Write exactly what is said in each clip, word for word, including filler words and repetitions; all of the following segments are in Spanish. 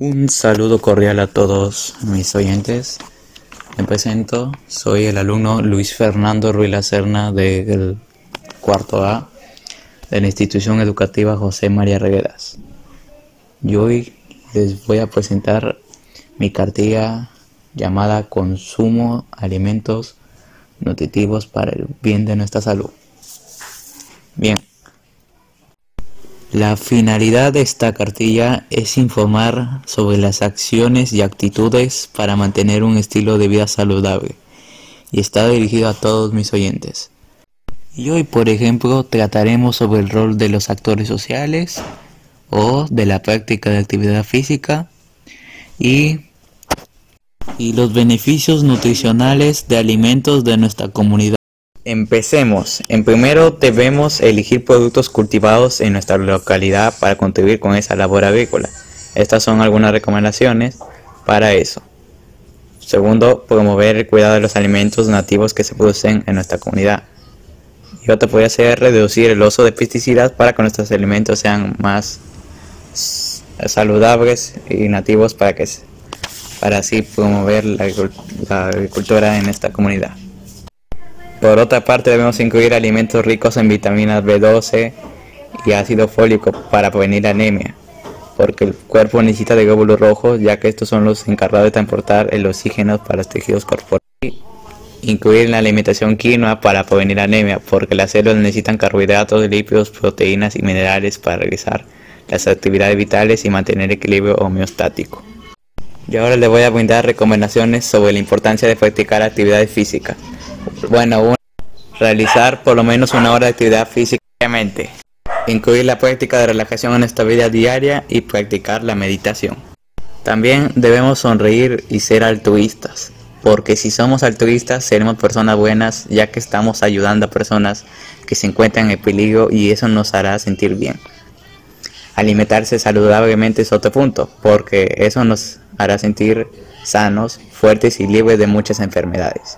Un saludo cordial a todos mis oyentes. Me presento, soy el alumno Luis Fernando Ruiz Lacerna del cuarto A de la institución educativa José María Regueras. Y hoy les voy a presentar mi cartilla llamada Consumo Alimentos Nutritivos para el bien de nuestra salud. Bien. La finalidad de esta cartilla es informar sobre las acciones y actitudes para mantener un estilo de vida saludable y está dirigido a todos mis oyentes. Y hoy, por ejemplo, trataremos sobre el rol de los actores sociales o de la práctica de actividad física y, y los beneficios nutricionales de alimentos de nuestra comunidad. Empecemos. En primero debemos elegir productos cultivados en nuestra localidad para contribuir con esa labor agrícola. Estas son algunas recomendaciones para eso. Segundo, promover el cuidado de los alimentos nativos que se producen en nuestra comunidad. Y otra podría ser reducir el uso de pesticidas para que nuestros alimentos sean más saludables y nativos para que para así promover la, la agricultura en esta comunidad. Por otra parte, debemos incluir alimentos ricos en vitaminas B doce y ácido fólico para prevenir la anemia, porque el cuerpo necesita de glóbulos rojos, ya que estos son los encargados de transportar el oxígeno para los tejidos corporales. Incluir en la alimentación quinoa para prevenir la anemia, porque las células necesitan carbohidratos, lípidos, proteínas y minerales para realizar las actividades vitales y mantener el equilibrio homeostático. Y ahora les voy a brindar recomendaciones sobre la importancia de practicar actividades físicas. Bueno, uno, realizar por lo menos una hora de actividad física diariamente. Incluir la práctica de relajación en nuestra vida diaria y practicar la meditación. También debemos sonreír y ser altruistas, porque si somos altruistas seremos personas buenas, ya que estamos ayudando a personas que se encuentran en peligro y eso nos hará sentir bien. Alimentarse saludablemente es otro punto, porque eso nos hará sentir sanos, fuertes y libres de muchas enfermedades.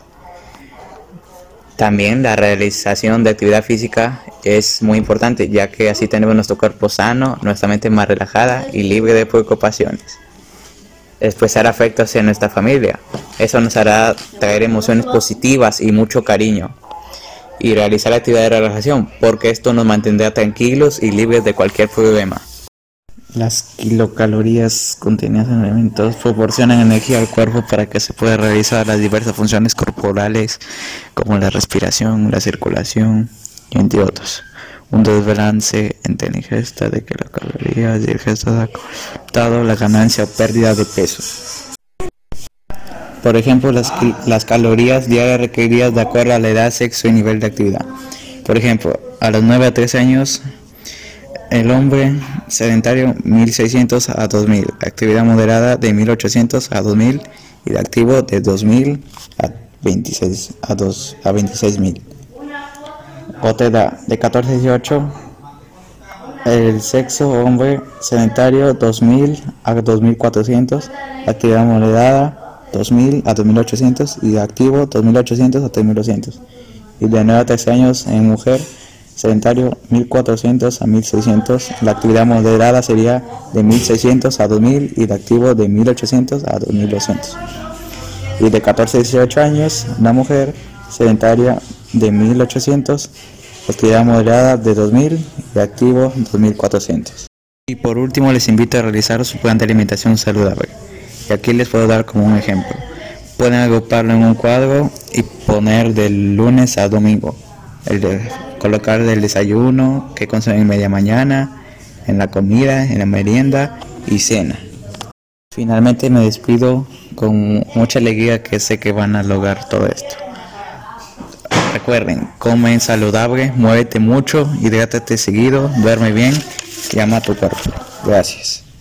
También la realización de actividad física es muy importante, ya que así tenemos nuestro cuerpo sano, nuestra mente más relajada y libre de preocupaciones. Expresar afecto hacia nuestra familia, eso nos hará traer emociones positivas y mucho cariño. Y realizar la actividad de relajación, porque esto nos mantendrá tranquilos y libres de cualquier problema. Las kilocalorías contenidas en alimentos proporcionan energía al cuerpo para que se pueda realizar las diversas funciones corporales como la respiración, la circulación y entre otros. Un desbalance entre la ingesta de kilocalorías y el gesto ha dado la ganancia o pérdida de peso. Por ejemplo, las, las calorías diarias requeridas de acuerdo a la edad, sexo y nivel de actividad. Por ejemplo, a los nueve a trece años, el hombre sedentario mil seiscientos a dos mil, actividad moderada de mil ochocientos a dos mil y el activo de dos mil a veintiséis a veintiséis mil. Otra edad de catorce a dieciocho, el sexo hombre sedentario dos mil a dos mil cuatrocientos, actividad moderada dos mil a dos mil ochocientos y activo dos mil ochocientos a tres mil doscientos. Y de nueve a trece años en mujer sedentario mil cuatrocientos a mil seiscientos, la actividad moderada sería de mil seiscientos a dos mil y el activo de mil ochocientos a dos mil doscientos. Y de catorce a dieciocho años, una mujer sedentaria de mil ochocientos, actividad moderada de dos mil y activo dos mil cuatrocientos. Y por último les invito a realizar su plan de alimentación saludable. Y aquí les puedo dar como un ejemplo. Pueden agruparlo en un cuadro y poner del lunes a domingo. El de colocar el desayuno, que consumen en media mañana, en la comida, en la merienda y cena. Finalmente me despido con mucha alegría, que sé que van a lograr todo esto. Recuerden, comen saludable, muévete mucho, hidrátate seguido, duerme bien y ama a tu cuerpo. Gracias.